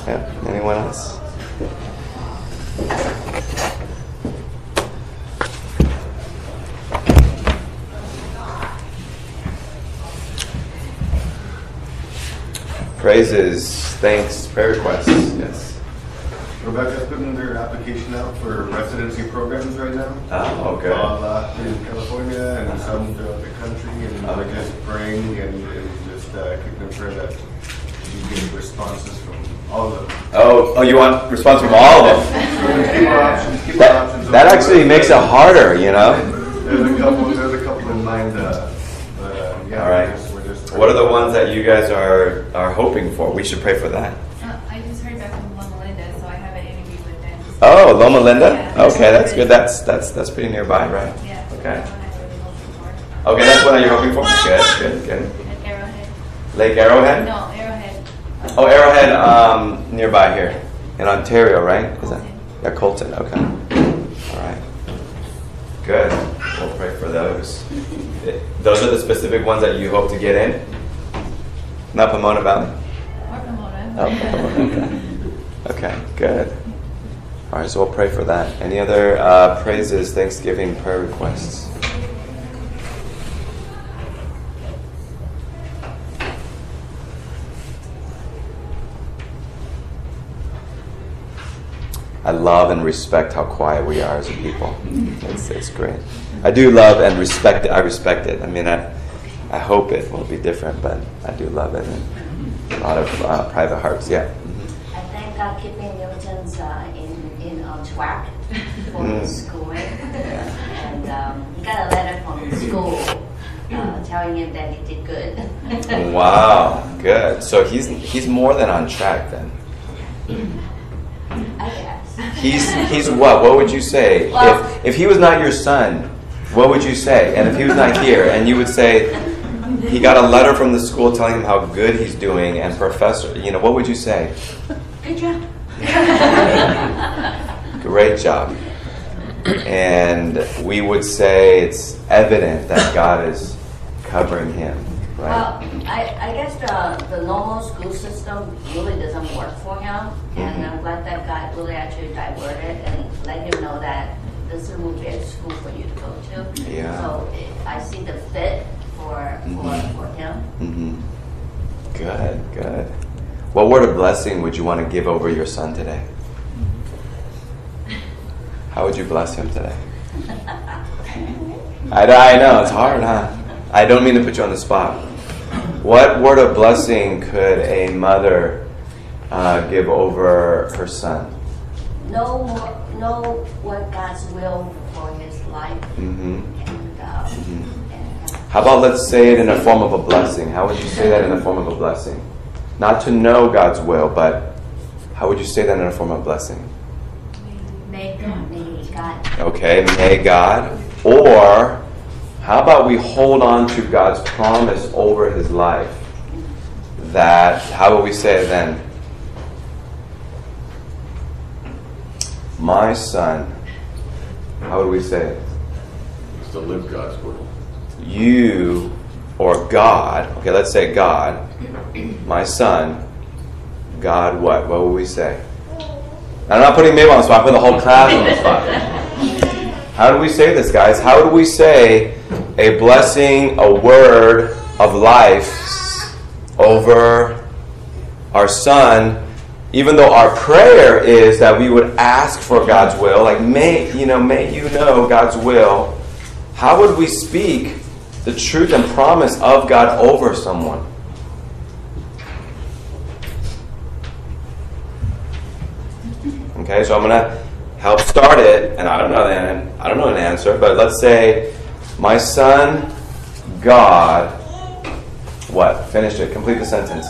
Yeah. Anyone else? Praises, thanks, prayer requests. Yes. Rebecca's putting their application out for residency programs right now. Oh, okay. In California and some throughout the country, and we're just praying and just keeping in prayer that we get responses from all of them. Oh, you want response from all of them? Keep our options. That actually makes it harder, you know? There's a couple in mind, but yeah. All right. We're just What are the ones that you guys are hoping for? We should pray for that. I just heard back from Loma Linda, so I have an interview with them. Oh, Loma Linda? Yeah. Okay, that's good. That's pretty nearby, right? Yeah. Okay. That's what I'm really hoping for. Okay, that's what you're hoping for? Good. At Arrowhead. Lake Arrowhead? No, Arrowhead. Oh, Arrowhead, nearby here. In Ontario, right? Is that? Yeah, Colton, okay. All right. Good. We'll pray for those. Those are the specific ones that you hope to get in? Not Pomona Valley? Or Pomona. Oh, Pomona, okay. Okay, good. All right, so we'll pray for that. Any other praises, Thanksgiving, prayer requests? I love and respect how quiet we are as a people. It's great. I do love and respect it. I respect it. I mean, I hope it will be different, but I do love it. And a lot of private hearts, yeah. I thank God keeping Newton's on track for his schooling. And he got a letter from the school telling him that he did good. Wow, good. So he's more than on track then. I guess. He's what? What would you say? Well, if he was not your son, what would you say? And if he was not here, and you would say he got a letter from the school telling him how good he's doing, and professor, what would you say? Good job. Great job. And we would say it's evident that God is covering him, right? Well, I guess the normal school system really doesn't work for him, and I'm glad that God really actually diverted and let him know that this will be a school for you to go to. Yeah. So I see the fit for him. Mm-hmm. Good. What word of blessing would you want to give over your son today? How would you bless him today? I know, it's hard, huh? I don't mean to put you on the spot. What word of blessing could a mother give over her son? Know what God's will for his life. Mm-hmm. And How about let's say it in a form of a blessing? How would you say that in a form of a blessing? Not to know God's will, but how would you say that in a form of blessing? May God. Okay, may God. Or how about we hold on to God's promise over his life? How would we say it then? My son. How would we say it? It's to live God's will. You or God. Okay, let's say God. My son. God what? What would we say? I'm not putting Mabel on the spot, I'm putting the whole class on the spot. How do we say this, guys? How do we say a blessing, a word of life over our son, even though our prayer is that we would ask for God's will, like may you know God's will. How would we speak the truth and promise of God over someone? Okay, so I'm gonna help start it, and I don't know an answer, but let's say, my son, God, what? Finish it. Complete the sentence.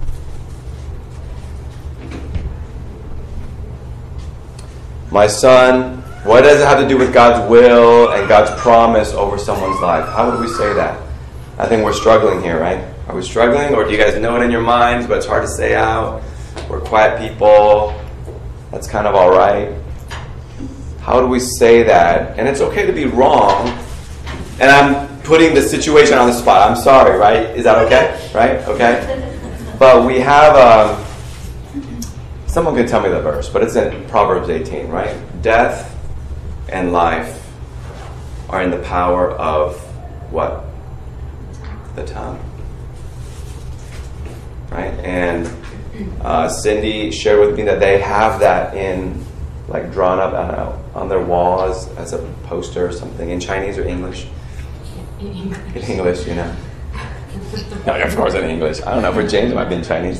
My son, what does it have to do with God's will and God's promise over someone's life? How would we say that? I think we're struggling here, right? Are we struggling, or do you guys know it in your minds, but it's hard to say out? We're quiet people. That's kind of all right. How do we say that? And it's okay to be wrong. And I'm putting the situation on the spot. I'm sorry, right? Is that okay? Right? Okay? But we have Someone can tell me the verse, but it's in Proverbs 18, right? Death and life are in the power of what? The tongue. Right? And Cindy shared with me that they have that in, like, drawn up on their walls as a poster or something, in Chinese or English? In English, you know. No, of course in English. I don't know, for James it might be in Chinese.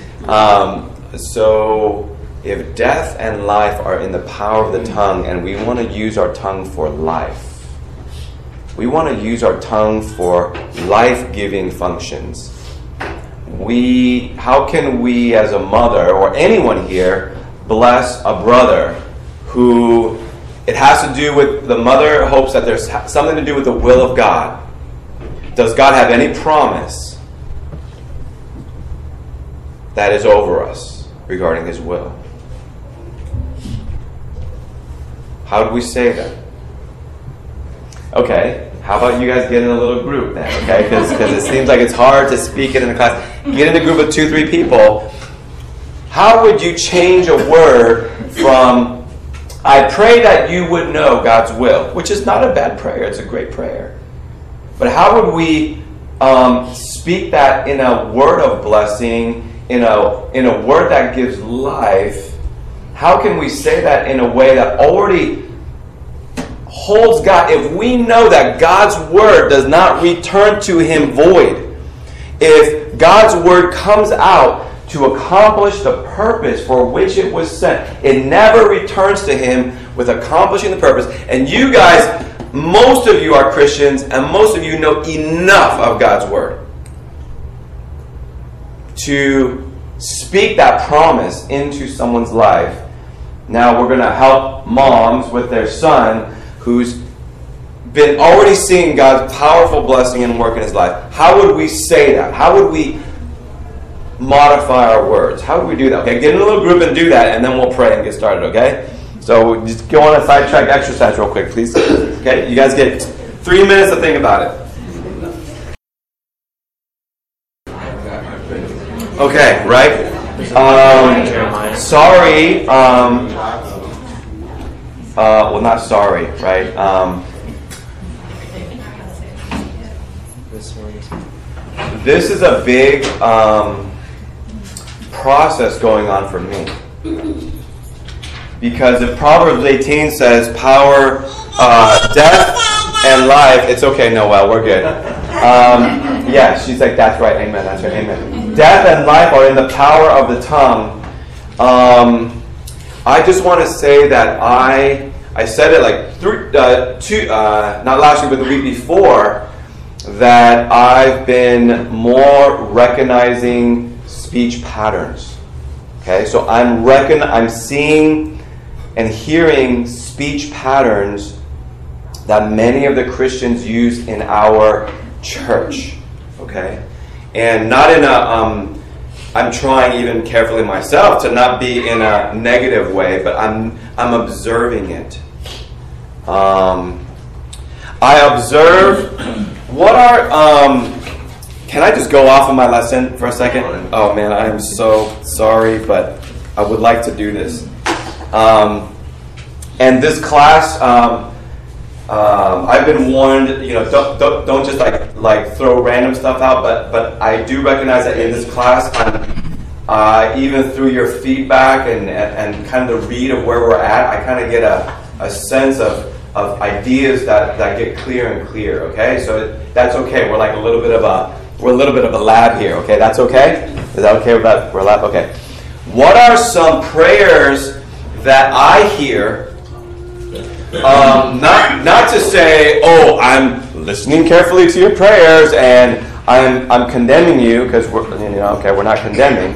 So if death and life are in the power of the tongue, and we want to use our tongue for life, we want to use our tongue for life-giving functions. How can we as a mother, or anyone here, bless a brother who it has to do with, the mother hopes that there's something to do with the will of God? Does God have any promise that is over us regarding His will? How do we say that? Okay, how about you guys get in a little group then, okay? Because it seems like it's hard to speak it in a class. Get in a group of 2-3 people. How would you change a word from, I pray that you would know God's will, which is not a bad prayer, it's a great prayer. But how would we speak that in a word of blessing, in a word that gives life? How can we say that in a way that already holds God? If we know that God's word does not return to Him void, if God's word comes out to accomplish the purpose for which it was sent, it never returns to Him with accomplishing the purpose. And you guys, most of you are Christians, and most of you know enough of God's word to speak that promise into someone's life. Now we're going to help moms with their son who's been already seeing God's powerful blessing and work in his life. How would we say that? How would we modify our words? How would we do that? Okay, get in a little group and do that, and then we'll pray and get started, okay? So just go on a sidetrack exercise real quick, please. Okay, you guys get 3 minutes to think about it. Okay, right? Sorry. Well, not sorry, right? This is a big process going on for me. Because if Proverbs 18 says power, death, and life, it's okay, Noel, we're good. Yeah, she's like, that's right, amen, that's right, amen. Death and life are in the power of the tongue. I just want to say that I said it like not last week, but the week before, that I've been more recognizing speech patterns. Okay, so I'm seeing and hearing speech patterns that many of the Christians use in our church. Okay, and not in a I'm trying even carefully myself to not be in a negative way, but I'm observing it. I observe what are can I just go off of my lesson for a second? Oh man, I am so sorry, but I would like to do this. And this class, I've been warned, don't just like throw random stuff out, but I do recognize that in this class, even through your feedback and kind of the read of where we're at, I kind of get a sense of ideas that get clear and clear. Okay, so that's okay. We're like a little bit of a lab here. Okay, that's okay. Is that okay with that? We're a lab. Okay. What are some prayers that I hear? Not to say, oh, I'm listening carefully to your prayers and I'm condemning you, because we're not condemning.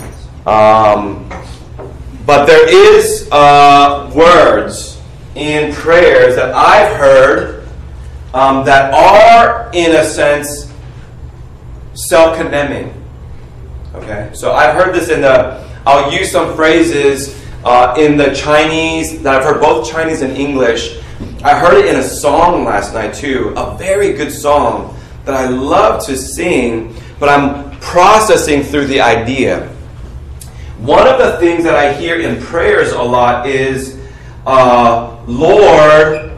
But there is words in prayers that I've heard that are, in a sense, self-condemning. Okay, so I've heard this I'll use some phrases in the Chinese that I've heard, both Chinese and English. I heard it in a song last night too, a very good song that I love to sing, but I'm processing through the idea. one of the things that I hear in prayers a lot is, Lord,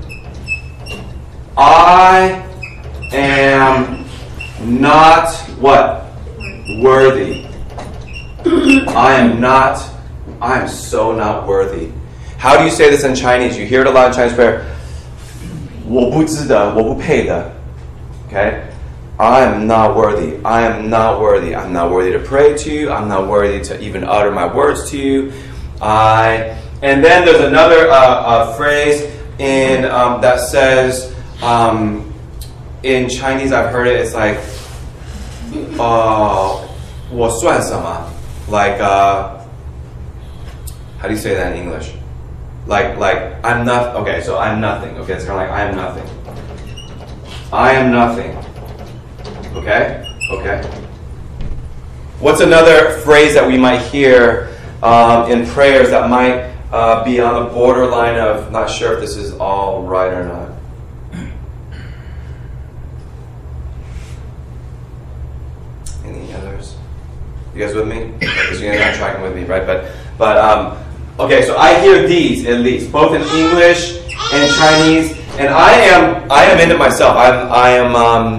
I am not what? Worthy. I am so not worthy. How do you say this in Chinese? You hear it a lot in Chinese prayer. 我不知道,我不配的. Okay? I am not worthy. I am not worthy. I'm not worthy to pray to you. I'm not worthy to even utter my words to you. And then there's another phrase in that says, in Chinese I've heard it, it's like, 我算什么? Like, how do you say that in English? Like I'm not, okay, so I'm nothing. Okay, it's kind of like I am nothing. I am nothing. Okay? Okay. What's another phrase that we might hear in prayers that might be on the borderline of not sure if this is all right or not? Any others? You guys with me? Because you're not tracking with me, right? But okay, so I hear these at least, both in English and Chinese, and I am in it myself. I am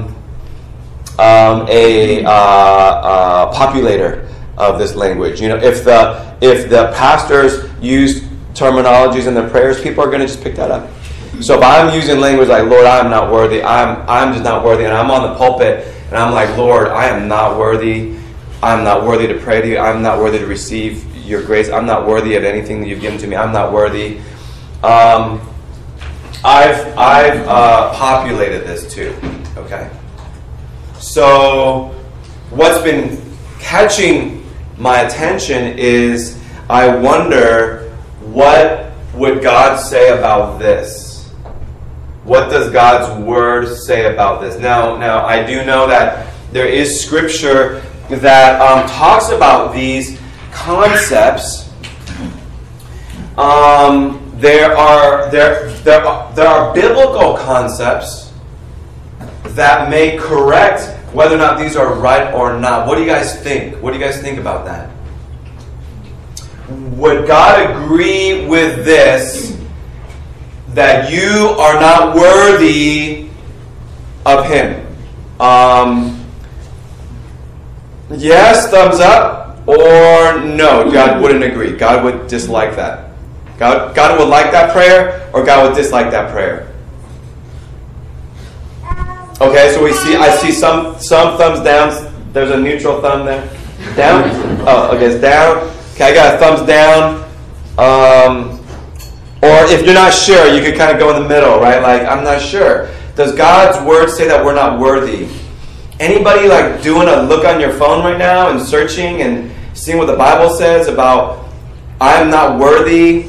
a populator of this language. You know, if the pastors use terminologies in their prayers, people are going to just pick that up. So if I'm using language like, Lord, I am not worthy, I'm just not worthy, and I'm on the pulpit and I'm like, Lord, I am not worthy. I'm not worthy to pray to you. I'm not worthy to receive your grace. I'm not worthy of anything that you've given to me. I'm not worthy. I've populated this too. Okay. So what's been catching my attention is I wonder, what would God say about this? What does God's word say about this? Now I do know that there is scripture that talks about these concepts. There are biblical concepts that may correct whether or not these are right or not. What do you guys think? What do you guys think about that? Would God agree with this, that you are not worthy of Him? Yes, thumbs up, or no, God wouldn't agree. God would dislike that. God would like that prayer, or God would dislike that prayer. Okay, so I see some thumbs down. There's a neutral thumb there. Down? Oh, okay, it's down. Okay, I got a thumbs down. Or if you're not sure, you could kind of go in the middle, right? Like, I'm not sure. Does God's word say that we're not worthy? Anybody like doing a look on your phone right now and searching and seeing what the Bible says about I'm not worthy?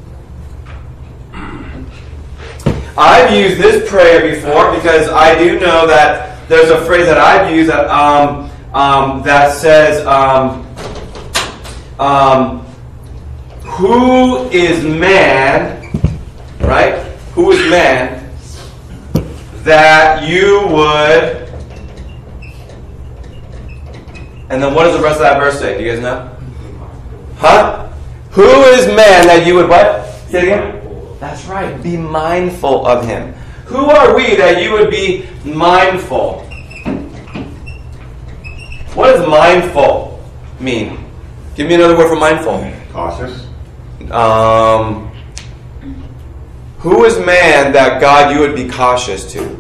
I've used this prayer before because I do know that there's a phrase that I've used that that says, who is man, right? Who is man that you would... And then what does the rest of that verse say? Do you guys know? Huh? Who is man that you would what? Say it again? That's right. Be mindful of him. Who are we that you would be mindful? What does mindful mean? Give me another word for mindful. Cautious. Who is man that God you would be cautious to?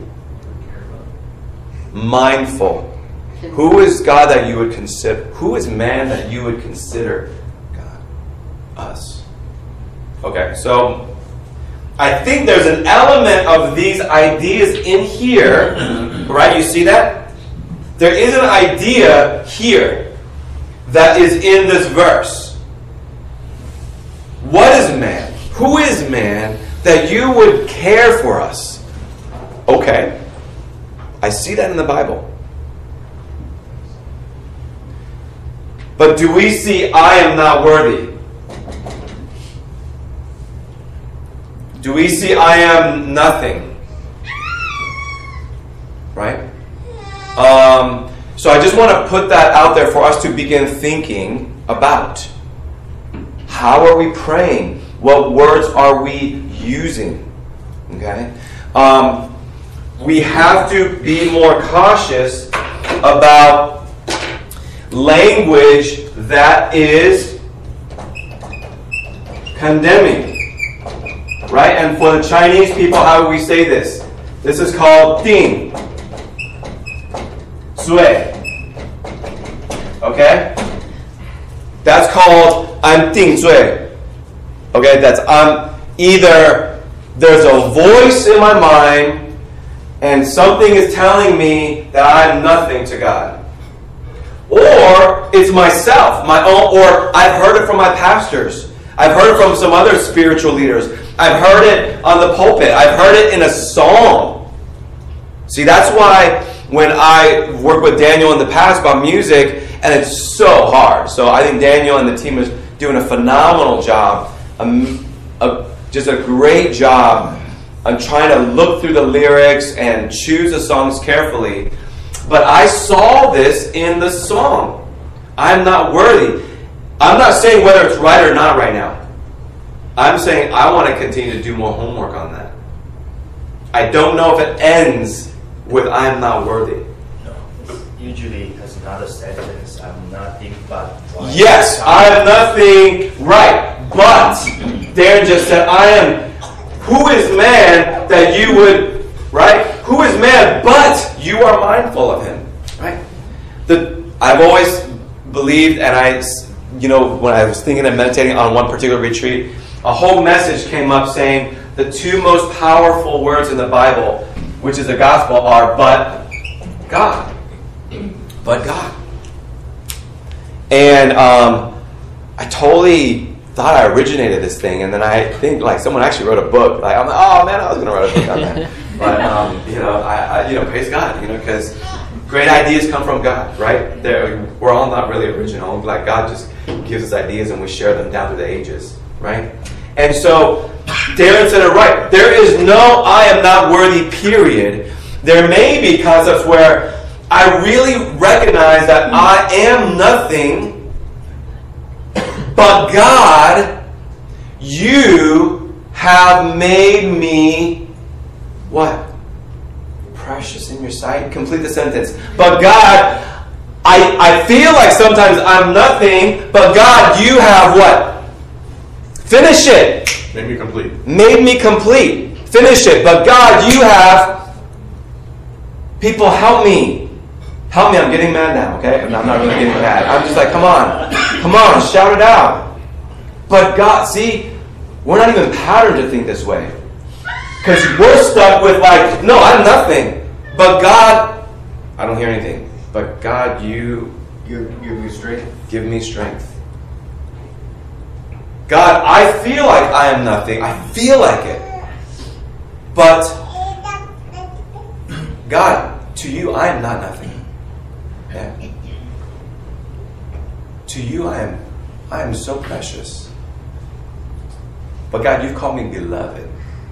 Mindful. Who is God that you would consider? Who is man that you would consider God? Us. Okay, so I think there's an element of these ideas in here, right? You see that? There is an idea here that is in this verse. What is man? Who is man that you would care for us? Okay, I see that in the Bible. But do we see I am not worthy? Do we see I am nothing? Right? So I just want to put that out there for us to begin thinking about. How are we praying? What words are we using? Okay? We have to be more cautious about language that is condemning. Right? And for the Chinese people, how do we say this? This is called ding. Sui. Okay? That's called I'm ding sui. Okay? That's either there's a voice in my mind and something is telling me that I'm nothing to God. Or it's myself, my own, or I've heard it from my pastors. I've heard it from some other spiritual leaders. I've heard it on the pulpit. I've heard it in a song. See, that's why when I worked with Daniel in the past about music, and it's so hard. So I think Daniel and the team is doing a phenomenal job, just a great job on trying to look through the lyrics and choose the songs carefully. But I saw this in the song. I'm not worthy. I'm not saying whether it's right or not right now. I'm saying I want to continue to do more homework on that. I don't know if it ends with I'm not worthy. No. Usually has another sentence, I'm nothing but white. Yes, I am nothing right. But Darren just said, I am, who is man that you would, right? Who is man but you are mindful of him, right? I've always believed, and when I was thinking and meditating on one particular retreat, a whole message came up saying the two most powerful words in the Bible, which is the gospel, are but God. But God. And I totally thought I originated this thing, and then I think someone actually wrote a book. I'm like, oh man, I was going to write a book on that. But I praise God, because great ideas come from God, right? We're all not really original. Like God just gives us ideas, and we share them down through the ages, right? And so Darren said it right. There is no I am not worthy, period. There may be concepts where I really recognize that I am nothing, but God, you have made me what? Precious in your sight. Complete the sentence. But God, I feel like sometimes I'm nothing, but God, you have what? Finish it. Made me complete. Made me complete. Finish it. But God, you have people help me. Help me. I'm getting mad now, okay? I'm not really getting mad. I'm just like, come on. Come on, shout it out. But God, see, we're not even patterned to think this way. Because we're stuck with no, I'm nothing. But God, I don't hear anything. But God, you Give me strength. give me strength. God, I feel like I am nothing. I feel like it. But God, to you, I am not nothing. Yeah. To you, I am so precious. But God, you've called me beloved.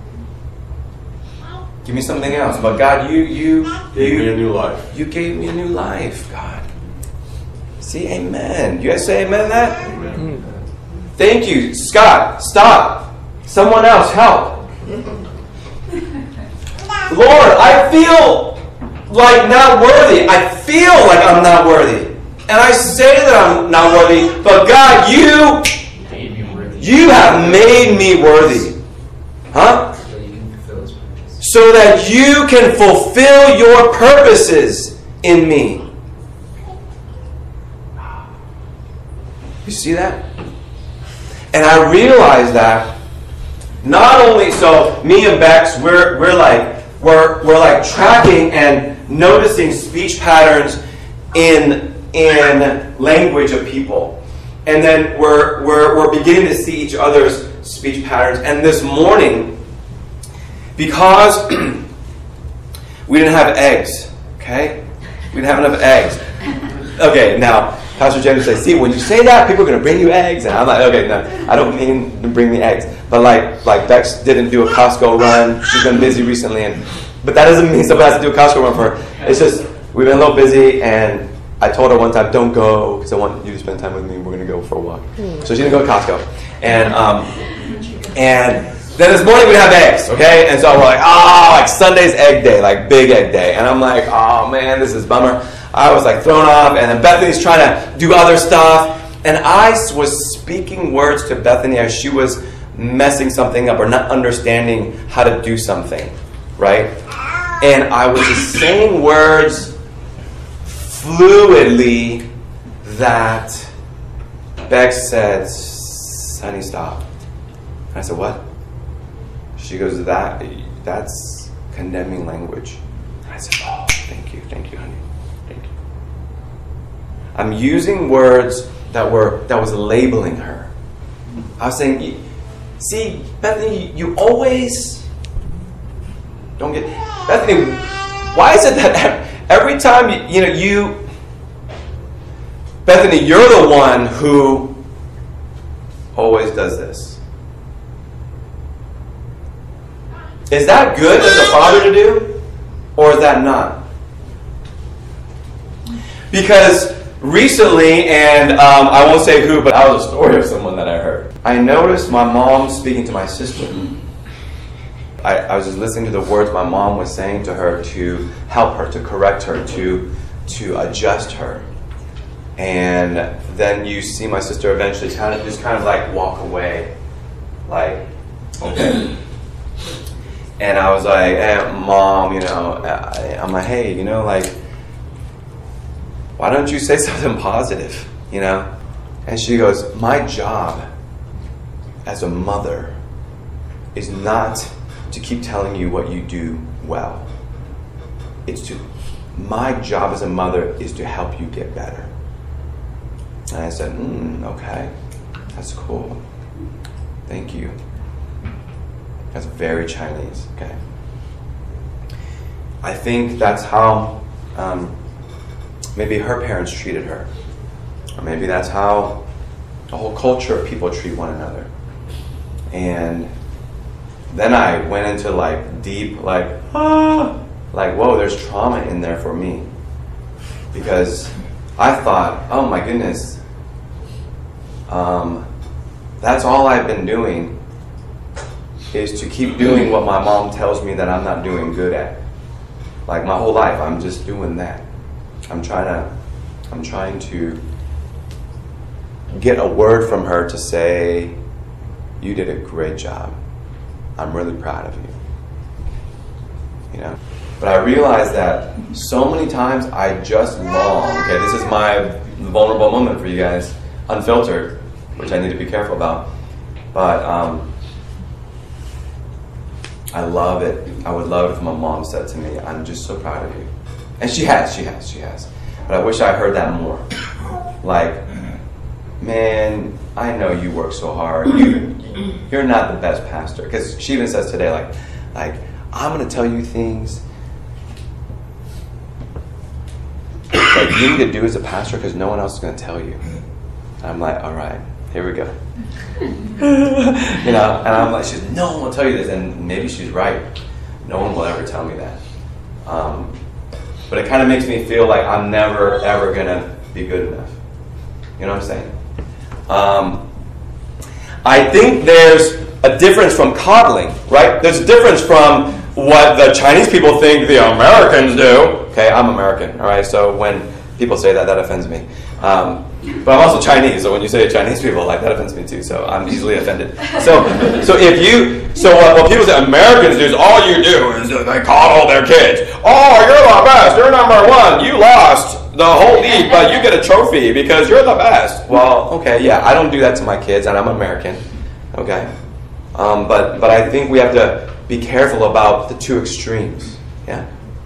Give me something else. But God, you Gave me a new life. You gave me a new life, God. See, amen. You guys say amen to that? Amen. Thank you. Scott, stop. Someone else, help. Lord, I feel like not worthy. I feel like I'm not worthy. And I say that I'm not worthy, but God, you have made me worthy. Huh? So that you can fulfill your purposes in me. You see that? And I realize that not only so me and Bex, we're like tracking and noticing speech patterns in language of people. And then we're beginning to see each other's speech patterns. And this morning, because we didn't have eggs, okay? We didn't have enough eggs. Okay, now, Pastor James says, see, when you say that, people are going to bring you eggs. And I'm like, okay, no, I don't mean to bring me eggs. But like Bex didn't do a Costco run. She's been busy recently. But that doesn't mean somebody has to do a Costco run for her. It's just, we've been a little busy, and I told her one time, don't go because I want you to spend time with me. We're going to go for a walk. So she didn't go to Costco. And then this morning we have eggs, okay? And so we're like, like Sunday's egg day, like big egg day. And I'm like, oh man, this is a bummer. I was like thrown off. And then Bethany's trying to do other stuff. And I was speaking words to Bethany as she was messing something up or not understanding how to do something, right? And I was just saying words fluidly that Bex said, "Sonny, stop." And I said, "What?" She goes, that's condemning language. And I said, "Oh, thank you, honey, thank you." I'm using words that was labeling her. I was saying, see, Bethany, you always don't get Bethany. Why is it that every time you Bethany, you're the one who always does this? Is that good as a father to do, or is that not? Because recently, and I won't say who, but that was a story of someone that I heard. I noticed my mom speaking to my sister. I was just listening to the words my mom was saying to her to help her, to correct her, to adjust her. And then you see my sister eventually kind of like walk away, like, okay. And I was like, hey, Mom, I'm like, hey, like, why don't you say something positive, And she goes, my job as a mother is not to keep telling you what you do well. My job as a mother is to help you get better. And I said, okay, that's cool. Thank you. That's very Chinese, okay? I think that's how maybe her parents treated her. Or maybe that's how the whole culture of people treat one another. And then I went into like deep, whoa, there's trauma in there for me. Because I thought, oh my goodness, that's all I've been doing is to keep doing what my mom tells me that I'm not doing good at. Like my whole life, I'm just doing that. I'm trying to get a word from her to say, you did a great job. I'm really proud of you. But I realized that so many times I just long. Okay, this is my vulnerable moment for you guys, unfiltered, which I need to be careful about. But I love it. I would love it if my mom said to me, I'm just so proud of you. And she has. But I wish I heard that more. Like, man, I know you work so hard. You're not the best pastor. Because she even says today, like, I'm going to tell you things that you need to do as a pastor because no one else is going to tell you. And I'm like, all right, here we go. And I'm like, no one will tell you this. And maybe she's right. No one will ever tell me that. But it kind of makes me feel like I'm never, ever going to be good enough. You know what I'm saying? I think there's a difference from coddling, right? There's a difference from what the Chinese people think the Americans do. Okay, I'm American, all right? So when people say that offends me. But I'm also Chinese, so when you say Chinese people, like, that offends me too, so I'm easily offended. So what people say Americans do is all you do is they coddle their kids. Oh, you're the best, you're number one, you lost the whole league, but you get a trophy because you're the best. Well, okay, yeah, I don't do that to my kids, and I'm American, okay? But I think we have to be careful about the two extremes, yeah?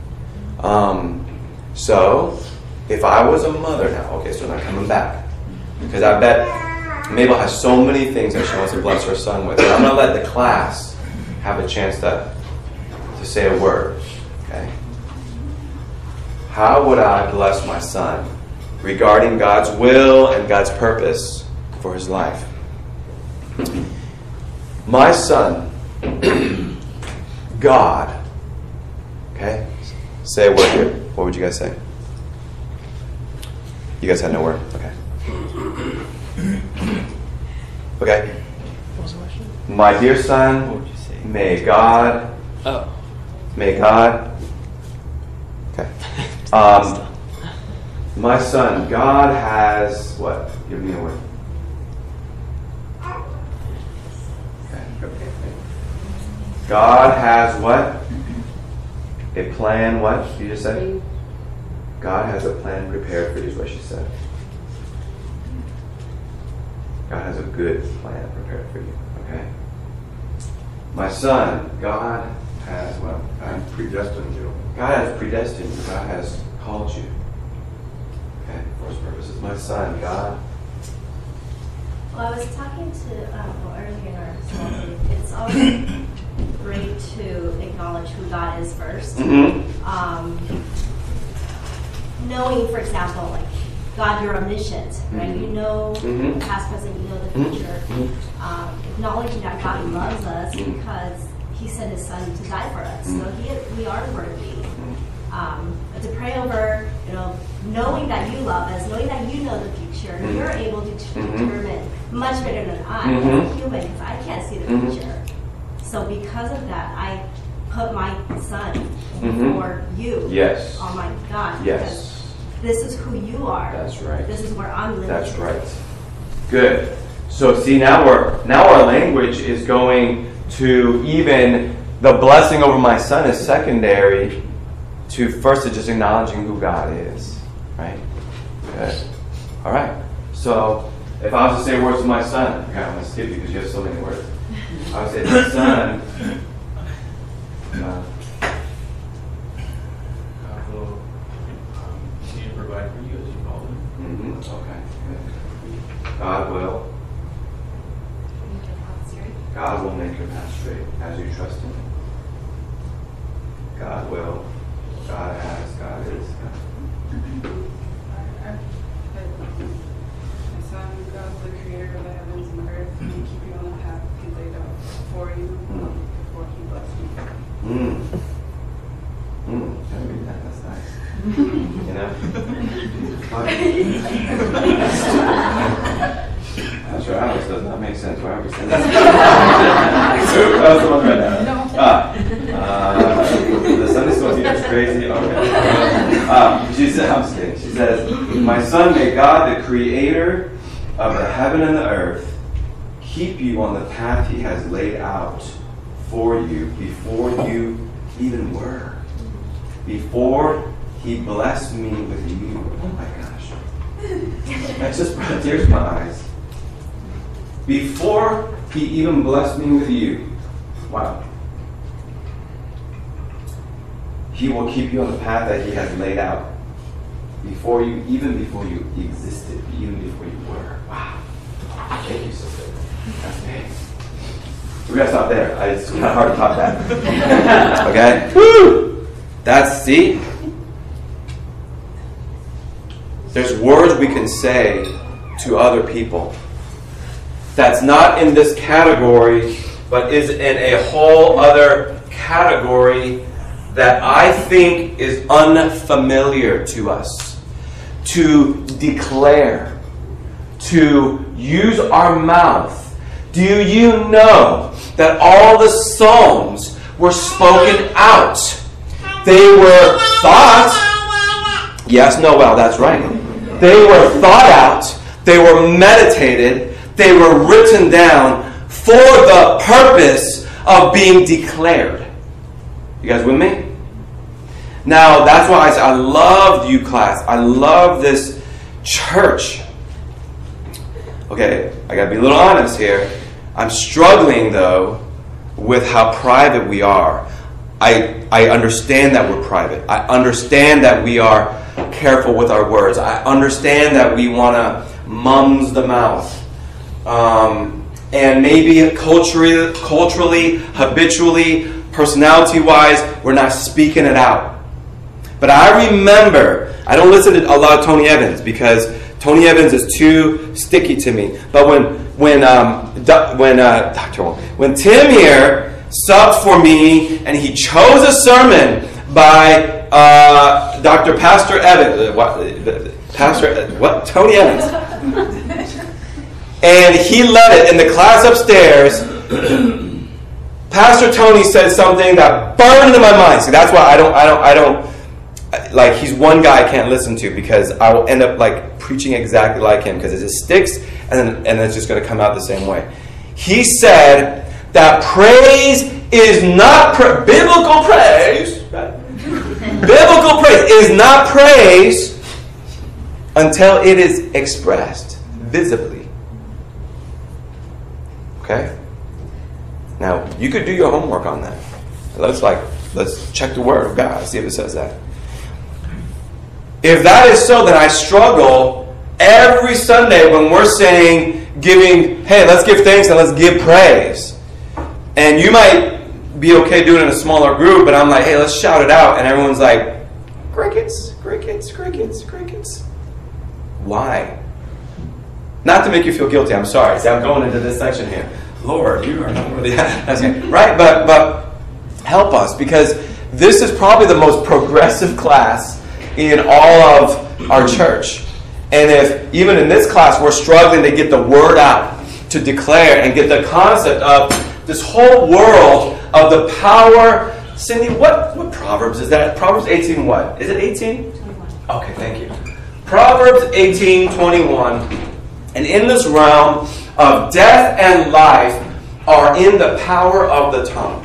So, if I was a mother now, okay, so now coming back, because I bet Mabel has so many things that she wants to bless her son with, and I'm going to let the class have a chance to say a word, okay? How would I bless my son regarding God's will and God's purpose for his life? My son, God, okay? Say a word here. What would you guys say? You guys had no word? Okay. Okay. What was the question? My dear What son, would you say? may God, Oh. okay. My son, God has what? Give me a word. Okay. God has what? A plan, what? You just said? God has a plan prepared for you, is what she said. God has a good plan prepared for you, okay? My son, God has what? And predestined you. God has predestined you. God has called you. Okay, for his purposes. My son, God. Well, I was talking to earlier in our small group. It's always great to acknowledge who God is first. Mm-hmm. Knowing, for example, like God, you're omniscient, right? You know Mhm. the past, present, you know the future. Acknowledging that God loves us because He sent His Son to die for us, so we are worthy. But to pray over, knowing that you love us, knowing that you know the future, and you're able to determine much better than I, as a human, because I can't see the future. So because of that, I put my son before you. Yes. Oh my God. Yes. Because this is who you are. That's right. This is where I'm living. That's right. Good. So see, now our language is going to even the blessing over my son is secondary to first just acknowledging who God is. Right? Good. All right. So if I was to say words to my son, okay, I'm going to skip you because you have so many words. I would say, my son. God will continue to provide for you as you call him. Okay. Good. God will make your path straight as you trust Him. God will. God has. God is. My son, God is the creator of the heavens and earth, and He keep you on the path He laid out for you before He blessed you. Can I read that? That's nice. You know? That's right. Alex does not make sense. Why are we saying that? That was the one right now. The Sunday school teacher's crazy. Okay. I'm just kidding. She says, my son, may God, the creator of the heaven and the earth, keep you on the path He has laid out for you before you even were. Before He blessed me with you. Oh my gosh. That just brought tears to my eyes. Before He even blessed me with you. Wow. He will keep you on the path that He has laid out before you existed, even before you were. Wow. Thank you, sister. That's big. We're going to stop there. It's kind of hard to top that. Okay? Woo! See? There's words we can say to other people that's not in this category, but is in a whole other category that I think is unfamiliar to us. To declare, to use our mouth. Do you know that all the Psalms were spoken out? They were thought. Yes, Noel, that's right. They were thought out. They were meditated. They were written down for the purpose of being declared. You guys with me? Now, that's why I said I love you, class. I love this church. Okay, I got to be a little honest here. I'm struggling, though, with how private we are. I understand that we're private. I understand that we are careful with our words. I understand that we want to mums the mouth. And maybe culturally, habitually, personality-wise, we're not speaking it out. But I remember, I don't listen to a lot of Tony Evans because Tony Evans is too sticky to me. But when Tim here subbed for me and he chose a sermon by Dr. Pastor Evans, Tony Evans. And he led it in the class upstairs. Pastor Tony said something that burned into my mind. See, that's why I don't, like, he's one guy I can't listen to because I will end up, like, preaching exactly like him because it just sticks and it's just going to come out the same way. He said that praise is not, biblical praise, right? Biblical praise is not praise until it is expressed visibly. Okay? Now, you could do your homework on that. Let's check the Word of God, see if it says that. If that is so, then I struggle every Sunday when we're saying, hey, let's give thanks and let's give praise. And you might be okay doing it in a smaller group, but I'm like, hey, let's shout it out. And everyone's like, crickets, crickets, crickets, crickets. Why? Not to make you feel guilty, I'm sorry. See, I'm going into this section here. Lord, you are not worthy. Right? But help us, because this is probably the most progressive class in all of our church. And if even in this class we're struggling to get the word out, to declare and get the concept of this whole world of the power. Cindy, what Proverbs is that? Proverbs 18 what? Is it 18? 21. Okay, thank you. Proverbs 18:21. And in this realm of death and life are in the power of the tongue.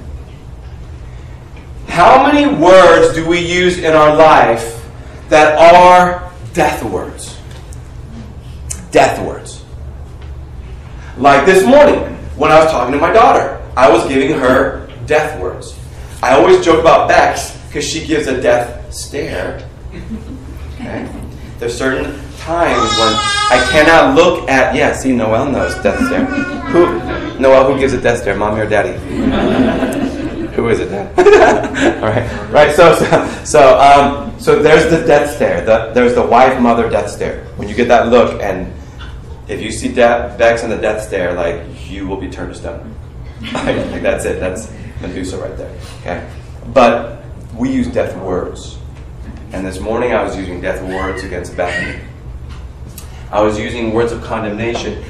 How many words do we use in our life that are death words? Death words. Like this morning, when I was talking to my daughter, I was giving her death words. I always joke about Bex because she gives a death stare. Okay? There's certain times when I cannot look at, see, Noelle knows death stare. Noelle, who gives a death stare, mommy or daddy? Who is it, Dad? All right. So there's the death stare. There's the wife-mother death stare. When you get that look, and if you see Bex in the death stare, like, you will be turned to stone. Like that's it. That's Medusa right there. Okay. But we use death words, and this morning I was using death words against Bethany. I was using words of condemnation.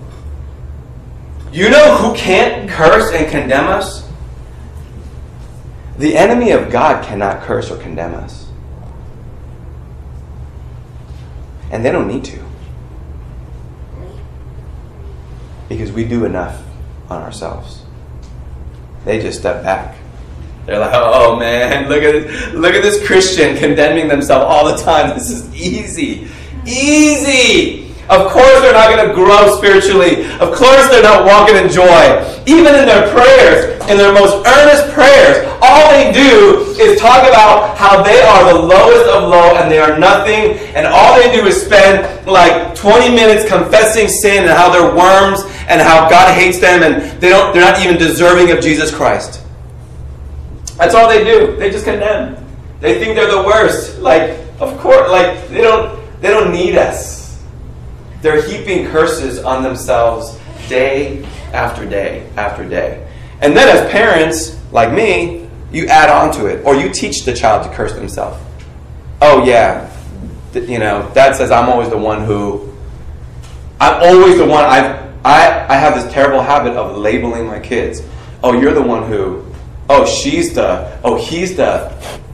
You know who can't curse and condemn us? The enemy of God cannot curse or condemn us. And they don't need to. Because we do enough on ourselves. They just step back. They're like, oh man, look at this Christian condemning themselves all the time. This is easy. Easy! Of course they're not going to grow spiritually. Of course they're not walking in joy. Even in their prayers, in their most earnest prayers, all they do is talk about how they are the lowest of low and they are nothing. And all they do is spend like 20 minutes confessing sin and how they're worms and how God hates them and they're not even deserving of Jesus Christ. That's all they do. They just condemn. They think they're the worst. Like, of course, like they don't need us. They're heaping curses on themselves day after day after day. And then as parents, like me, you add on to it. Or you teach the child to curse themselves. Oh yeah, Dad says I'm always the one. I have this terrible habit of labeling my kids. Oh, you're the one who. Oh, he's the.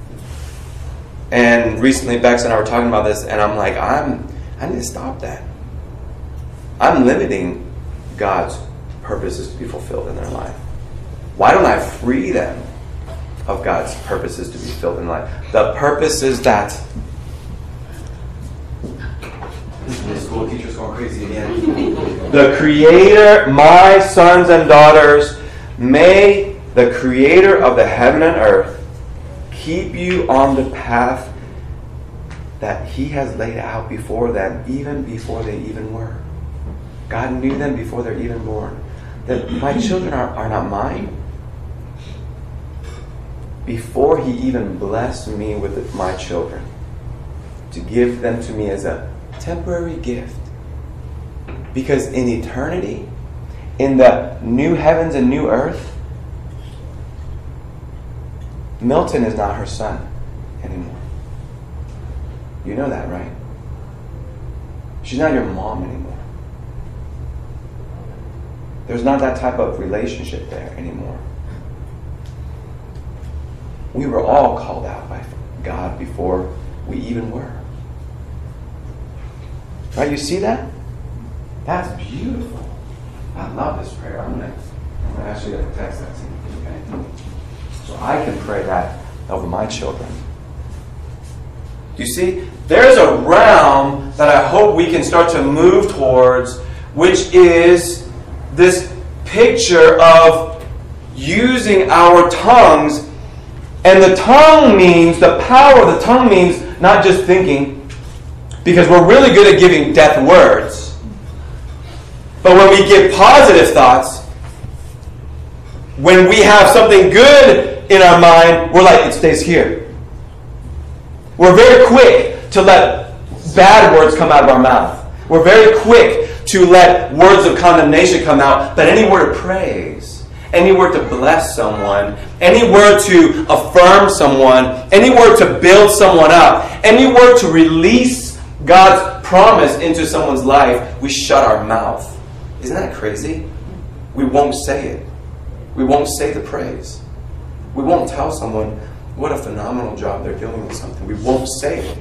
And recently Bex and I were talking about this, and I'm like, I need to stop that. I'm limiting God's purposes to be fulfilled in their life. Why don't I free them of God's purposes to be filled in life? The purpose is that... The school teacher's going crazy again. The Creator, my sons and daughters, may the Creator of the heaven and earth keep you on the path that He has laid out before them, even before they even were. God knew them before they're even born. That my children are not mine. Before He even blessed me with my children, to give them to me as a temporary gift. Because in eternity, in the new heavens and new earth, Milton is not her son anymore. You know that, right? She's not your mom anymore. There's not that type of relationship there anymore. We were all called out by God before we even were. Right? You see that? That's beautiful. I love this prayer. I'm going to ask you to text that to me. Okay? So I can pray that over my children. You see, there's a realm that I hope we can start to move towards, which is this picture of using our tongues. And the tongue means, the power of the tongue means not just thinking, because we're really good at giving death words. But when we give positive thoughts, when we have something good in our mind, we're like, it stays here. We're very quick to let bad words come out of our mouth. We're very quick to let words of condemnation come out, but any word of praise, any word to bless someone, any word to affirm someone, any word to build someone up, any word to release God's promise into someone's life, we shut our mouth. Isn't that crazy? We won't say it. We won't say the praise. We won't tell someone what a phenomenal job they're doing with something. We won't say it.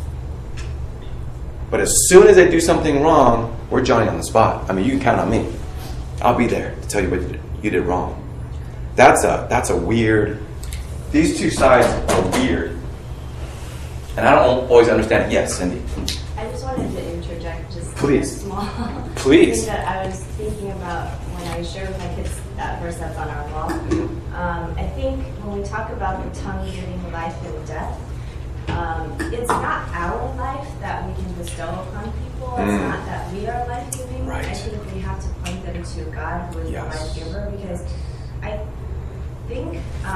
But as soon as they do something wrong, we're Johnny on the spot. I mean, you can count on me. I'll be there to tell you what you did wrong. That's a weird... These two sides are weird. And I don't always understand it. Yes, Cindy. I just wanted to interject just Please. small Please. thing that I was thinking about when I shared with my kids that verse that's on our wall. I think when we talk about the tongue giving life and death, it's not our life that we can bestow upon people. It's not that we are life-giving. Right. I think we have to point them to God, who is the life-giver, because I think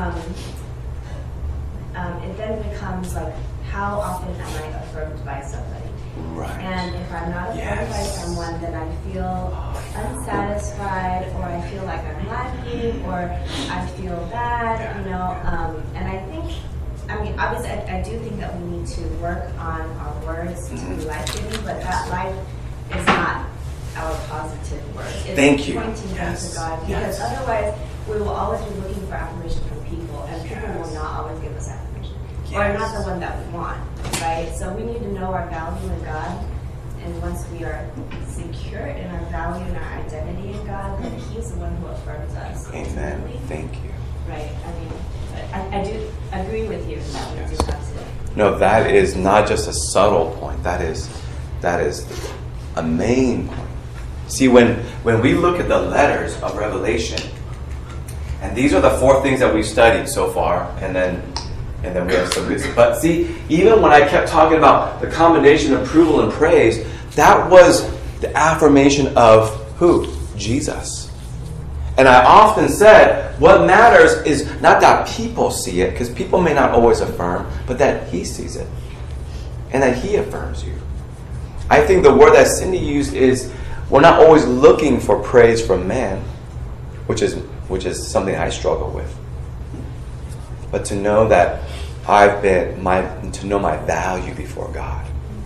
it then becomes like, how often am I affirmed by somebody? Right. And if I'm not affirmed by someone, then I feel unsatisfied, or I feel like I'm lacking, or I feel bad, you know. And I think, I mean, obviously, I do think that we need to work on our words to be life-giving, but that life is not our positive words. It's pointing them to God, because otherwise we will always be looking for affirmation from people, and people will not always give us affirmation. Or not the one that we want, right? So we need to know our value in God, and once we are secure in our value and our identity in God, then He's the one who affirms us. Amen. Thank you. Right. I mean, I do agree with you that we do have to. No, that is not just a subtle point. That is a main point. See, when we look at the letters of Revelation, and these are the 4 things that we've studied so far, and then we have some good. But see, even when I kept talking about the combination of approval and praise, that was the affirmation of who? Jesus. And I often said, what matters is not that people see it, because people may not always affirm, but that He sees it. And that He affirms you. I think the word that Cindy used is, we're not always looking for praise from man, which is something I struggle with. But to know that to know my value before God.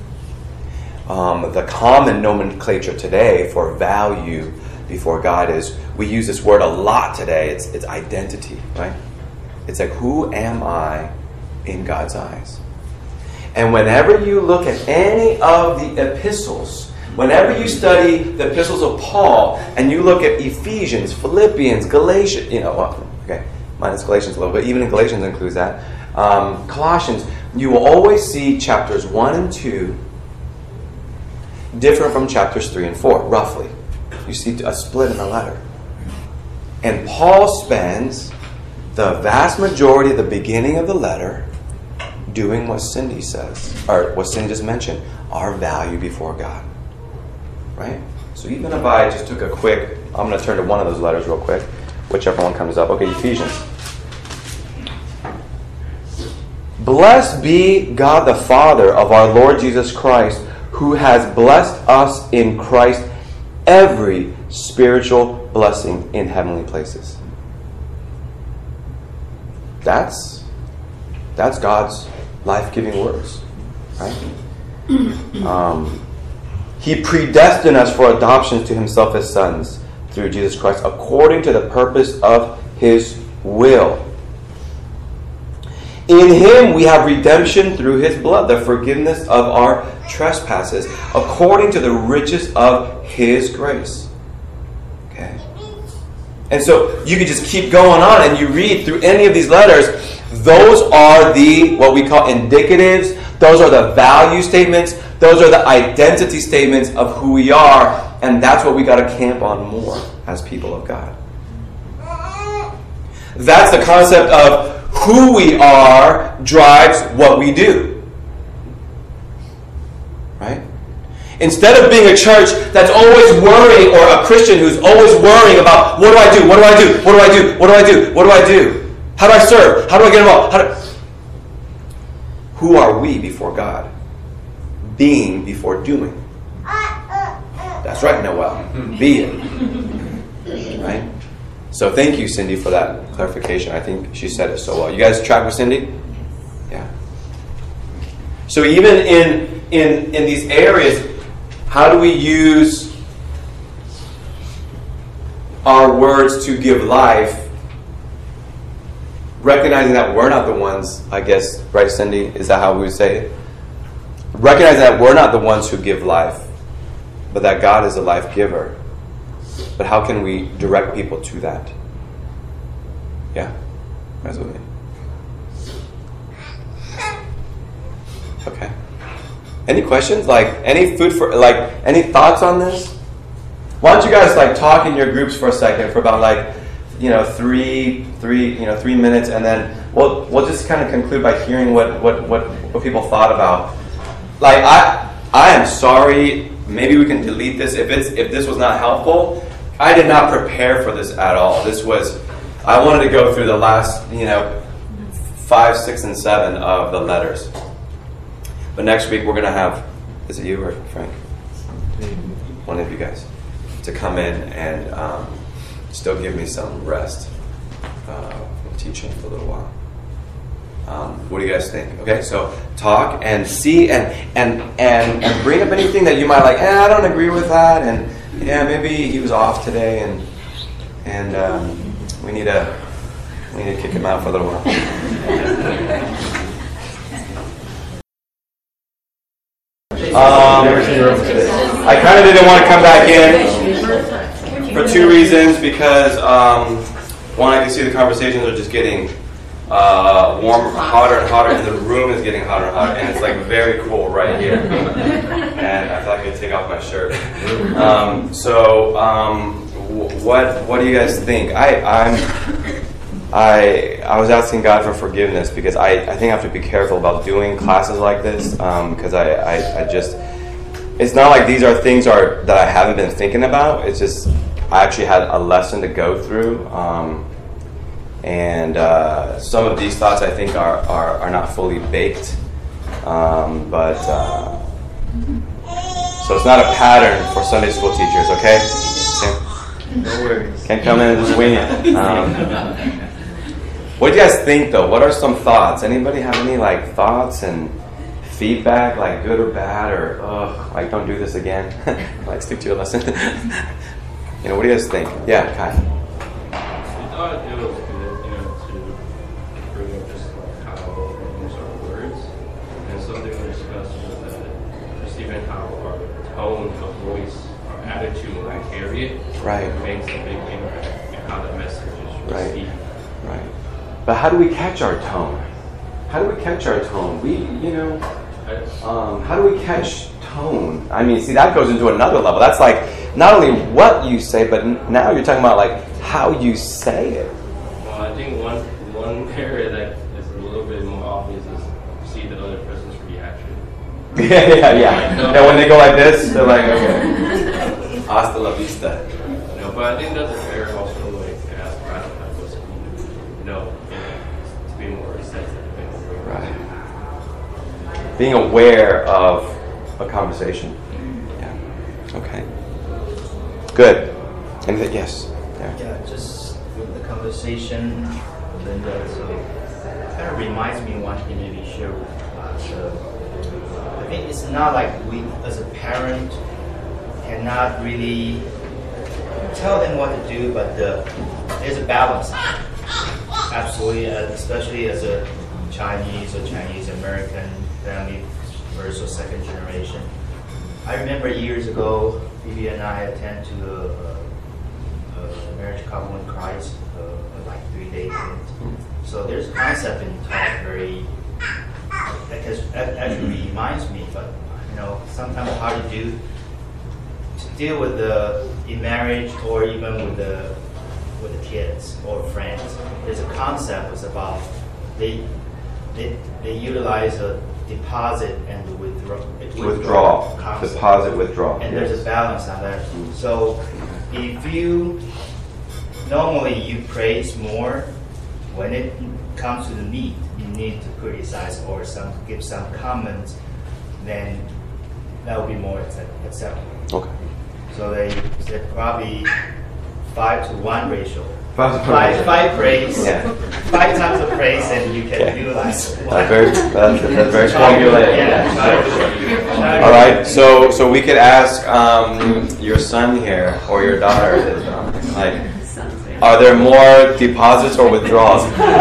The common nomenclature today for value before God is, we use this word a lot today, it's identity, right? It's like, who am I in God's eyes? And whenever you look at any of the epistles, whenever you study the epistles of Paul, and you look at Ephesians, Philippians, Galatians, minus Galatians a little bit, even in Galatians includes that, Colossians, you will always see chapters 1 and 2 different from chapters 3 and 4, roughly. You see a split in the letter. And Paul spends the vast majority of the beginning of the letter doing what Cindy says, or what Cindy just mentioned, our value before God. Right? So even if I just took a quick, I'm going to turn to one of those letters real quick, whichever one comes up. Okay, Ephesians. Blessed be God the Father of our Lord Jesus Christ, who has blessed us in Christ every spiritual blessing in heavenly places. That's God's life-giving words, right? He predestined us for adoption to himself as sons through Jesus Christ, according to the purpose of his will. In him we have redemption through his blood, the forgiveness of our trespasses, according to the riches of his grace. Okay? And so you can just keep going on, and you read through any of these letters, those are the, what we call indicatives, those are the value statements, those are the identity statements of who we are, and that's what we got to camp on more as people of God. That's the concept of who we are drives what we do. Right? Instead of being a church that's always worrying, or a Christian who's always worrying about, what do I do? What do I do? What do I do? What do I do? What do I do? How do I serve? How do I get involved? Who are we before God? Being before doing. That's right, Noel. Being. Right? So thank you, Cindy, for that clarification. I think she said it so well. You guys track with Cindy? Yeah. So even in these areas, how do we use our words to give life, recognizing that we're not the ones, I guess, right, Cindy? Is that how we would say it? Recognizing that we're not the ones who give life, but that God is a life giver. But how can we direct people to that? Yeah? That's with me. Okay. Any questions? Like, any food for, like, any thoughts on this? Why don't you guys, like, talk in your groups for a second for about, like, three minutes, and then we'll just kind of conclude by hearing what people thought about. Like, I am sorry. Maybe we can delete this if this was not helpful. I did not prepare for this at all. I wanted to go through the last 5, 6, and 7 of the letters. But next week we're going to have, is it you or Frank? One of you guys, to come in and still give me some rest from teaching for a little while. What do you guys think? Okay, so talk and see and bring up anything that you might like. I don't agree with that, and maybe he was off today, and we need to kick him out for a little while. I kind of didn't want to come back in for 2 reasons, because one, I can see the conversations are just getting warmer, hotter and hotter, and the room is getting hotter and hotter, and it's like very cool right here. And I thought I could take off my shirt. What do you guys think? I was asking God for forgiveness, because I think I have to be careful about doing classes like this, because I just, it's not like these are things that I haven't been thinking about. It's just I actually had a lesson to go through. And some of these thoughts I think are not fully baked, so it's not a pattern for Sunday school teachers, okay? No worries. Can't come in and just wing it. What do you guys think, though? What are some thoughts? Anybody have any thoughts and feedback, good or bad, or don't do this again? Stick to your lesson. What do you guys think? Yeah, Kai. I thought it was to bring up just how we use our words, and something we discussed was that just even how our tone of voice, our attitude when I carry it, makes a big impact in how the message is received. Right. But how do we catch our tone? How do we catch our tone? How do we catch tone? I mean, see, that goes into another level. That's not only what you say, but now you're talking about how you say it. Well, I think one area that is a little bit more obvious is see the other person's reaction. Yeah. When they go like this, they're like, okay, hasta la vista. But I think that's a fair also way to ask God what's to be more sensitive and aware. Right. Being aware of a conversation. Yeah. Okay. Good. Anything? Yes. Yeah, just with the conversation, Linda, so it kind of reminds me one thing maybe share with us. I think it's not like we, as a parent, cannot really tell them what to do, but there's a balance. Absolutely, especially as a Chinese or Chinese American family, first or second generation. I remember years ago, Phoebe and I attended to a marriage couple in Christ, like 3 days. So there's a concept in talk very, that actually reminds me, but sometimes hard to do, to deal with in marriage or even with the kids or friends. There's a concept was about they utilize a deposit and the withdrawal concept. Deposit withdrawal. And there's a balance on that. So if you normally you praise more, when it comes to the need, you need to criticize or give some comments, then that will be more acceptable. Okay. So they probably 5-to-1 ratio. 5 praise, Yeah. 5 times of praise, and you can utilize one. That's very formulaic. Yeah. All right. So we could ask your son here or your daughter, like, are there more deposits or withdrawals?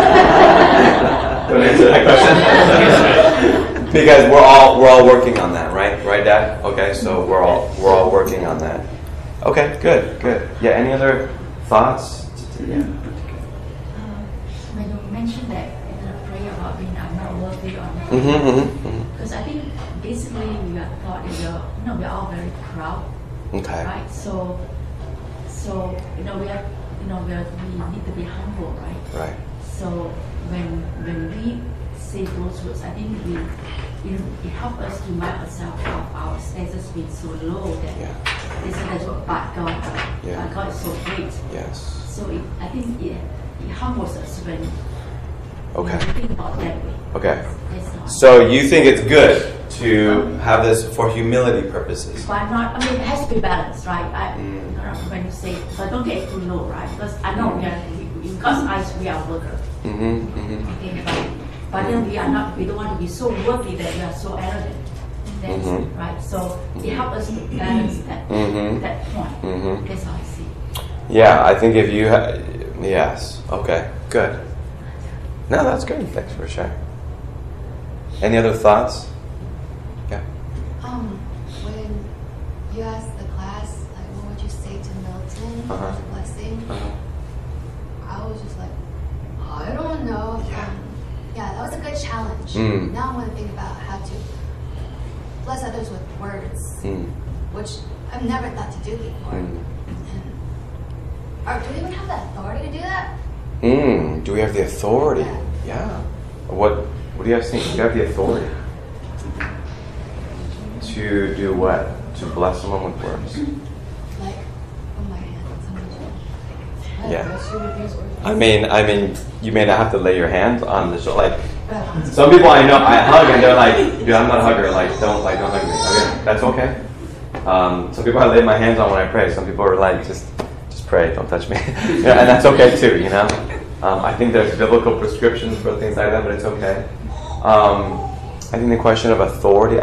Don't answer that question. Because we're all working on that, right? Right, Dad? Okay, so we're all working on that. Okay, good. Yeah, any other thoughts? Yeah. When you mentioned that in a prayer about being I'm not worthy or not, because I think basically we are thought we're all very proud, Okay. right? So we need to be humble, right? Right. So when we say those words, I think it helps us to remind ourselves of our status being so low that that's what but God is so great. Yes. So I think it humbles us when we think about that way. Okay. So you think it's good to have this for humility purposes? But it has to be balanced, right? When you say, but don't get too low, right? Because I know in God's eyes we are workers. Okay, but then we don't want to be so worthy that we are so arrogant. That's right. So it helps us to balance that point. That's how I see. Yeah, I think if you yes. Okay, good. No, that's good. Thanks for sharing. Any other thoughts? Yeah. When you asked the class, like, what would you say to Milton as a blessing? I was just like, I don't know. Yeah, that was a good challenge. Now I want to think about how to bless others with words, which I've never thought to do before. Do we even have the authority to do that? Do we have the authority? Yeah. What do you have to think? You have the authority to do what? To bless someone with words. Like, put my hand on someone's shoulder. Yeah. I mean, you may not have to lay your hands on the shoulder. Like, some people I know, I hug and they're like, dude, I'm not a hugger. Don't hug me. Okay, that's okay. Some people I lay my hands on when I pray. Some people are like, just pray, don't touch me. And that's okay too, I think there's biblical prescriptions for things like that, but it's okay. I think the question of authority,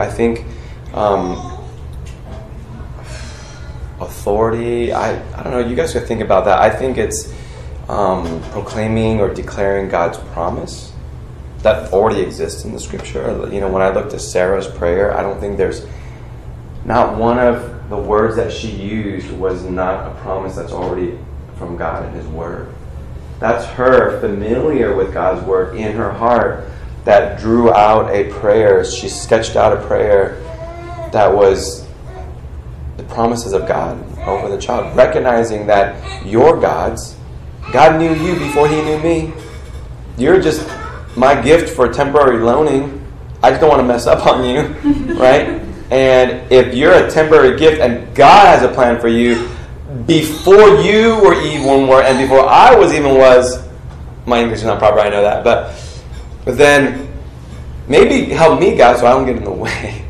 authority, I don't know, you guys could think about that. I think it's proclaiming or declaring God's promise that already exists in the scripture. When I looked at Sarah's prayer, I don't think there's not one of the words that she used was not a promise that's already from God in His Word. That's her familiar with God's Word in her heart that drew out a prayer. She sketched out a prayer that was the promises of God over the child, recognizing that God knew you before He knew me. You're just my gift for temporary loaning. I just don't want to mess up on you, right? And if you're a temporary gift and God has a plan for you before you were and before I was, my English is not proper, I know that, but then maybe help me, God, so I don't get in the way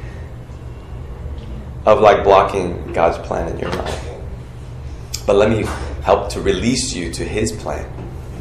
of blocking God's plan in your life. But let me help to release you to His plan.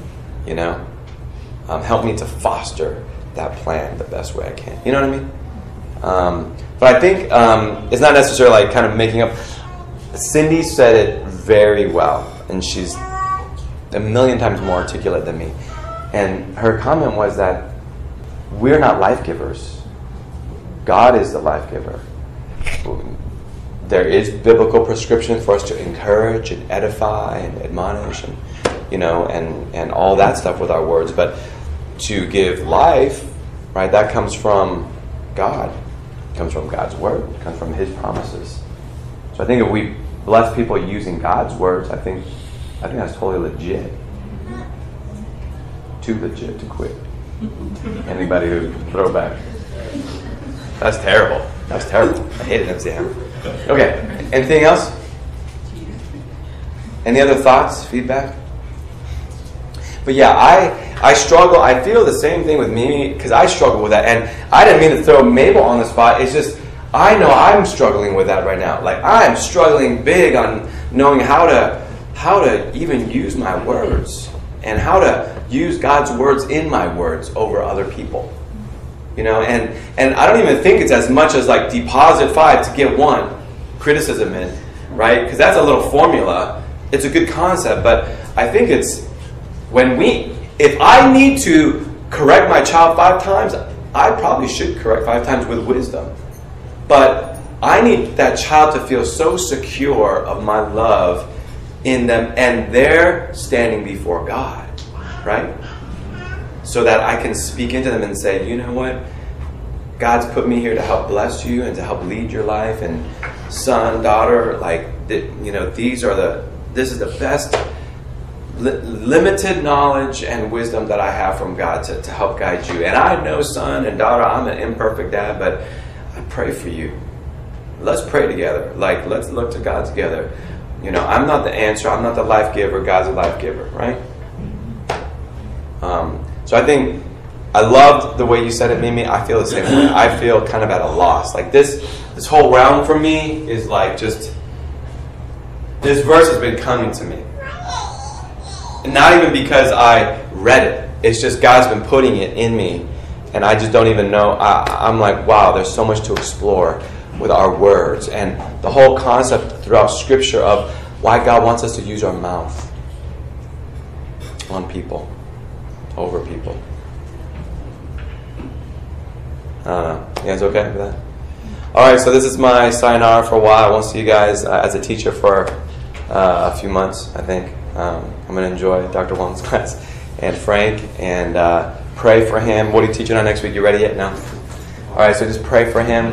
Help me to foster that plan the best way I can. You know what I mean? But I think it's not necessarily kind of making up. Cindy said it very well, and she's a million times more articulate than me. And her comment was that we're not life givers. God is the life giver. There is biblical prescription for us to encourage and edify and admonish and, and all that stuff with our words. But to give life, right, that comes from God. It comes from God's word. It comes from His promises. So I think if we bless people using God's words, I think that's totally legit. Too legit to quit. Anybody who throw back. That's terrible. That's terrible. I hated MCM. Okay. Anything else? Any other thoughts? Feedback? But yeah, I struggle. I feel the same thing with Mimi because I struggle with that. And I didn't mean to throw Mabel on the spot. It's just I know I'm struggling with that right now. Like I'm struggling big on knowing how to even use my words and how to use God's words in my words over other people. And I don't even think it's as much as like deposit 5 to get 1 criticism in, right? Because that's a little formula. It's a good concept, but I think it's if I need to correct my child 5 times, I probably should correct 5 times with wisdom. But I need that child to feel so secure of my love in them and they're standing before God, right? So that I can speak into them and say, you know what? God's put me here to help bless you and to help lead your life. And son, daughter, this is the best limited knowledge and wisdom that I have from God to help guide you. And I know, son and daughter, I'm an imperfect dad, but I pray for you. Let's pray together. Let's look to God together. I'm not the answer. I'm not the life giver. God's a life giver, right? So I think I loved the way you said it, Mimi. I feel the same way. I feel kind of at a loss. Like this whole round for me is like just this verse has been coming to me. And not even because I read it. It's just God's been putting it in me. And I just don't even know. I'm like, wow, there's so much to explore with our words. And the whole concept throughout Scripture of why God wants us to use our mouth on people, over people. I don't know. You guys okay with that? All right, so this is my sayonara for a while. I won't see you guys as a teacher for a few months, I think. I'm going to enjoy Dr. Wong's class and Frank and pray for him. What are you teaching on next week? You ready yet? No? All right, so just pray for him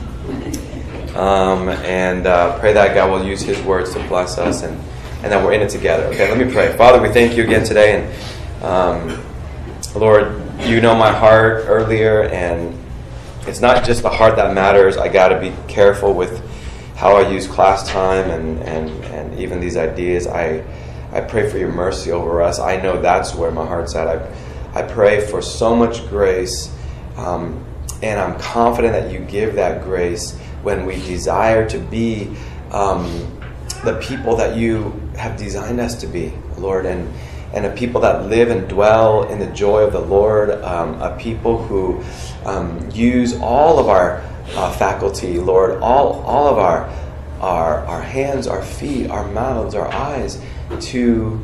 and pray that God will use His words to bless us and that we're in it together. Okay, let me pray. Father, we thank you again today. And Lord, you know my heart earlier, and it's not just the heart that matters. I got to be careful with how I use class time and even these ideas. I pray for your mercy over us. I know that's where my heart's at. I pray for so much grace, and I'm confident that you give that grace when we desire to be the people that you have designed us to be, Lord, and a people that live and dwell in the joy of the Lord, a people who use all of our faculty, Lord, all of our hands, our feet, our mouths, our eyes, to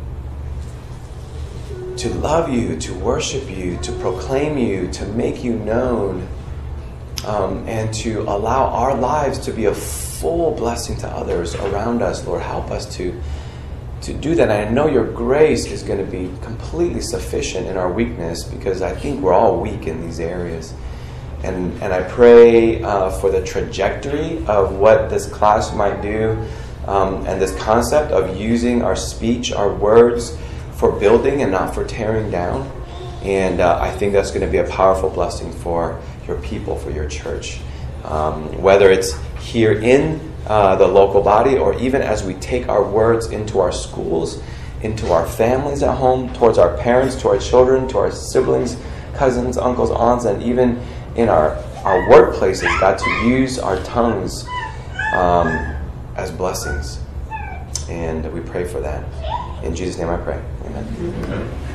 love you, to worship you, to proclaim you, to make you known, and to allow our lives to be a full blessing to others around us. Lord, help us to do that. And I know your grace is going to be completely sufficient in our weakness, because I think we're all weak in these areas. And I pray for the trajectory of what this class might do, and this concept of using our speech, our words, for building and not for tearing down. And I think that's going to be a powerful blessing for your people, for your church. Whether it's here in the local body, or even as we take our words into our schools, into our families at home, towards our parents, to our children, to our siblings, cousins, uncles, aunts, and even in our workplaces, God, to use our tongues as blessings. And we pray for that. In Jesus' name I pray. Amen.